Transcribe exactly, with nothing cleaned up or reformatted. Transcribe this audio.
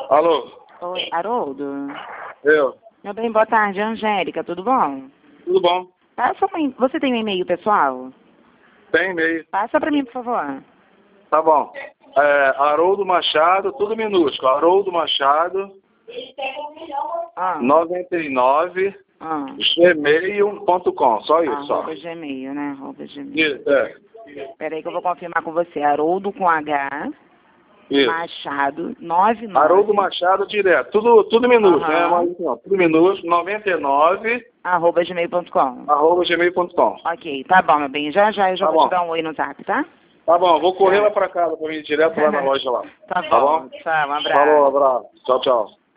Alô? Oi, Haroldo. Eu. Meu bem, boa tarde, Angélica, tudo bom? Tudo bom? Passa pra mim. Você tem um e-mail pessoal? Tem e-mail. Passa pra mim, por favor. Tá bom. É, Haroldo Machado, tudo minúsculo. Haroldo Machado, Ah, noventa e nove, ah. gmail ponto com. Só isso, só. Arroba Gmail, né? Arroba Gmail. Isso, é. Peraí que eu vou confirmar com você. Haroldo com H, Isso. Machado, noventa e nove. Haroldo Machado direto. Tudo, tudo minúsculo, né? Aham. Mas, não, tudo minúsculo. noventa e nove, Arroba gmail ponto com. arroba gmail ponto com. Ok, tá bom, meu bem. Já já eu já Tá vou bom. te dar um oi no zap, tá? Tá bom, vou correr lá pra casa pra ir direto lá na loja lá. Tá bom. Tá bom? Tchau, um abraço. Falou, abraço. Tchau, tchau.